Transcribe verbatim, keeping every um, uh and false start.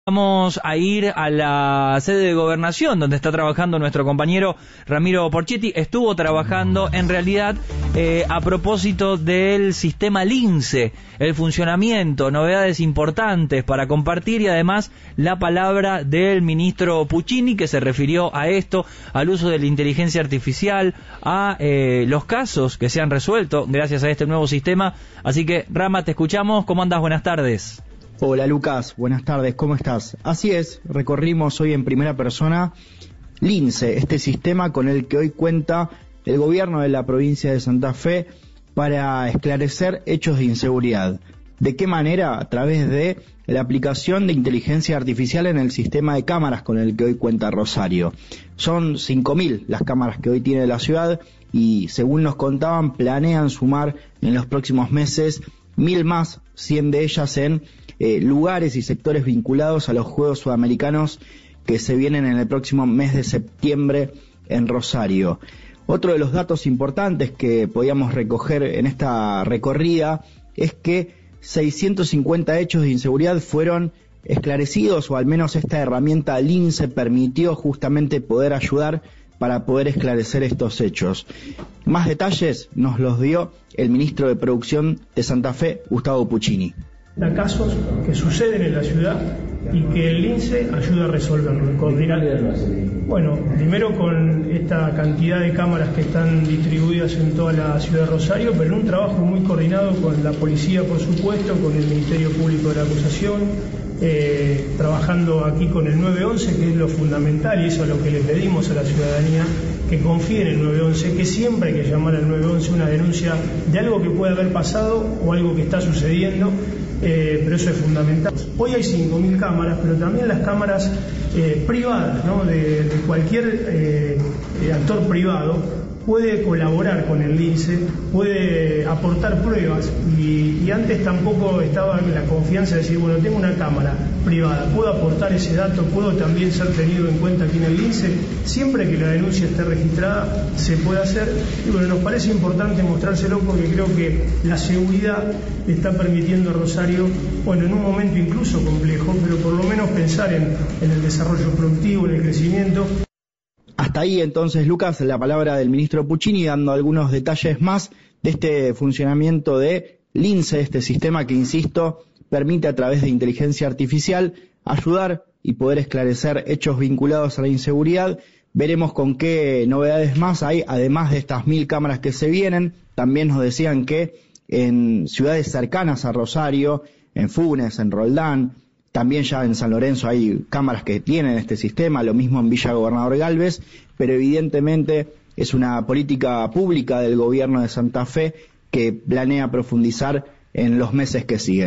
Vamos a ir a la sede de Gobernación, donde está trabajando nuestro compañero Ramiro Porchetti. Estuvo trabajando, en realidad, eh, a propósito del sistema LINCE, el funcionamiento, novedades importantes para compartir y además la palabra del ministro Puccini, que se refirió a esto, al uso de la inteligencia artificial, a eh, los casos que se han resuelto gracias a este nuevo sistema. Así que, Rama, te escuchamos. ¿Cómo andás? Buenas tardes. Hola Lucas, buenas tardes, ¿cómo estás? Así es, recorrimos hoy en primera persona LINCE, este sistema con el que hoy cuenta el gobierno de la provincia de Santa Fe para esclarecer hechos de inseguridad. ¿De qué manera? A través de la aplicación de inteligencia artificial en el sistema de cámaras con el que hoy cuenta Rosario. Son cinco mil las cámaras que hoy tiene la ciudad y, según nos contaban, planean sumar en los próximos meses mil más, cien de ellas en eh, lugares y sectores vinculados a los Juegos Sudamericanos que se vienen en el próximo mes de septiembre en Rosario. Otro de los datos importantes que podíamos recoger en esta recorrida es que seiscientos cincuenta hechos de inseguridad fueron esclarecidos, o al menos esta herramienta LINCE permitió justamente poder ayudar para poder esclarecer estos hechos. Más detalles nos los dio el ministro de Producción de Santa Fe, Gustavo Puccini. Da casos que suceden en la ciudad y que el LINCE ayuda a resolverlo, coordinar. Bueno, primero con esta cantidad de cámaras que están distribuidas en toda la ciudad de Rosario, pero en un trabajo muy coordinado con la policía, por supuesto, con el Ministerio Público de la Acusación, eh, trabajando aquí con el nueve once, que es lo fundamental, y eso es lo que le pedimos a la ciudadanía, que confíe en el nueve once, que siempre hay que llamar al nueve once una denuncia de algo que puede haber pasado o algo que está sucediendo. Eh, pero eso es fundamental. Hoy hay cinco mil cámaras, pero también las cámaras eh, privadas, ¿no? de, de cualquier eh, actor privado puede colaborar con el LINCE, puede aportar pruebas y, y antes tampoco estaba la confianza de decir, bueno, tengo una cámara privada, puedo aportar ese dato, puedo también ser tenido en cuenta aquí en el LINCE, siempre que la denuncia esté registrada se puede hacer. Y bueno, nos parece importante mostrárselo porque creo que la seguridad está permitiendo a Rosario, bueno, en un momento incluso complejo, pero por lo menos pensar en, en el desarrollo productivo, en el crecimiento. Hasta ahí entonces, Lucas, la palabra del ministro Puccini, dando algunos detalles más de este funcionamiento de LINCE, este sistema que, insisto, permite a través de inteligencia artificial ayudar y poder esclarecer hechos vinculados a la inseguridad. Veremos con qué novedades más hay, además de estas mil cámaras que se vienen. También nos decían que en ciudades cercanas a Rosario, en Funes, en Roldán, también ya en San Lorenzo hay cámaras que tienen este sistema, lo mismo en Villa Gobernador Galvez, pero evidentemente es una política pública del gobierno de Santa Fe que planea profundizar en los meses que siguen.